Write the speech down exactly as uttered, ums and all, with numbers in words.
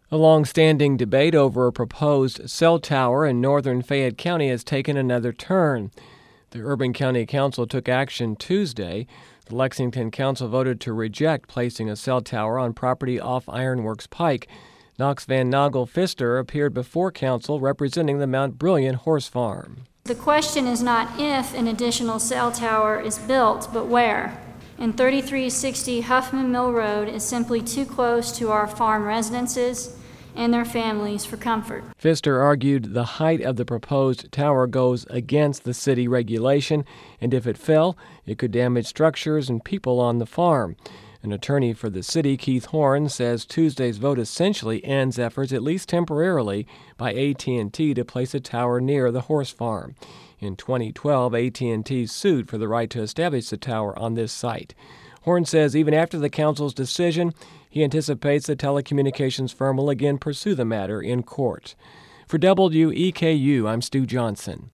A long-standing debate over a proposed cell tower in northern Fayette County has taken another turn. The Urban County Council took action Tuesday. The Lexington Council voted to reject placing a cell tower on property off Ironworks Pike. Knox Van Nagel Pfister appeared before council representing the Mount Brilliant Horse Farm. The question is not if an additional cell tower is built, but where. And thirty-three sixty Huffman Mill Road is simply too close to our farm residences and their families for comfort. Pfister argued the height of the proposed tower goes against the city regulation, and if it fell, it could damage structures and people on the farm. An attorney for the city, Keith Horn, says Tuesday's vote essentially ends efforts, at least temporarily, by A T and T to place a tower near the horse farm. In twenty twelve, A T and T sued for the right to establish the tower on this site. Horn says even after the council's decision, he anticipates the telecommunications firm will again pursue the matter in court. For W E K U, I'm Stu Johnson.